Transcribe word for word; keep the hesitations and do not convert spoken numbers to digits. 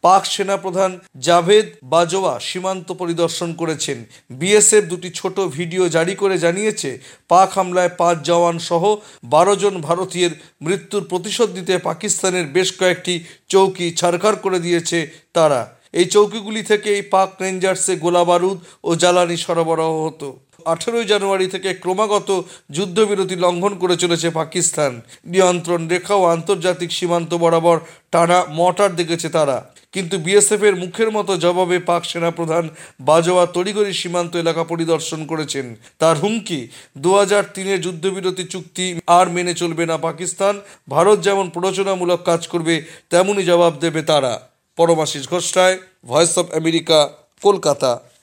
পাক সেনাপ্রধান জাভেদ বাজওয়া সীমান্ত পরিদর্শন করেছেন। বিএসএফ দুটি ছোট ভিডিও জারি করে জানিয়েছে, পাক হামলায় পাঁচ জওয়ান সহ বারো জন ভারতীয়ের মৃত্যুর প্রতিশোধ দিতে পাকিস্তানের বেশ কয়েকটি চৌকি ছারখার করে দিয়েছে তারা। এই চৌকিগুলি থেকে এই পাক রেঞ্জার্সে গোলাবারুদ ও জ্বালানি সরবরাহ হতো। আঠেরোই জানুয়ারি থেকে ক্রমাগত যুদ্ধবিরতি লঙ্ঘন করে চলেছে পাকিস্তান। নিয়ন্ত্রণ রেখা ও আন্তর্জাতিক সীমান্ত বরাবর টানা মর্টার দেখেছে তারা। কিন্তু বিএসএফের মুখের মতো জবাবে পাক সেনাপ্রধান বাজওয়া তড়িঘড়ি সীমান্ত এলাকা পরিদর্শন করেছেন। তার হুমকি, দু হাজার তিনের যুদ্ধবিরতি চুক্তি আর মেনে চলবে না পাকিস্তান। ভারত যেমন প্ররোচনামূলক কাজ করবে তেমনই জবাব দেবে তারা। Paramashis Ghosh Ray, voice of America, Kolkata.